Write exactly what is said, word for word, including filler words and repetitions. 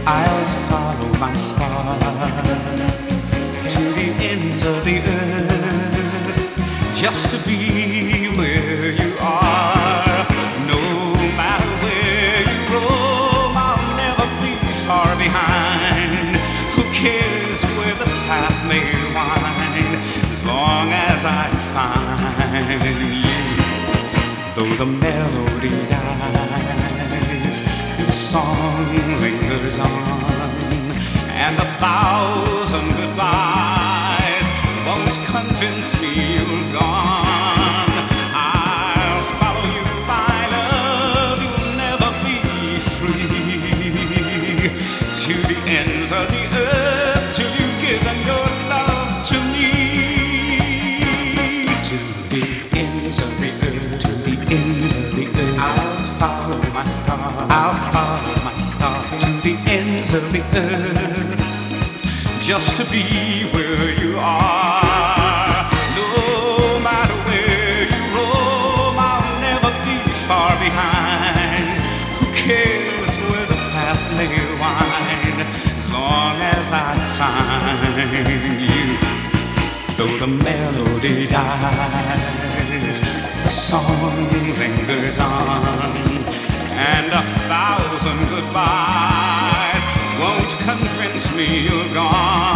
I'll follow my star to the ends of the earth, just to be where you are. No matter where you roam, I'll never be far behind. Who cares where the path may wind, as long as I find you. Though the melody dies, the song lingers on, and a thousand goodbyes won't convince me you're gone. I'll follow you, my love, you'll never be free, to the ends of the earth, till you've given your love to me. To the ends of the earth, to the ends of the earth, I'll follow my star, I'll follow my star, to the ends of the earth, just to be where you are. No matter where you roam, I'll never be far behind. Who cares where the path may wind, as long as I find you. Though the melody dies, the song lingers on, and a thousand goodbyes won't convince me you're gone.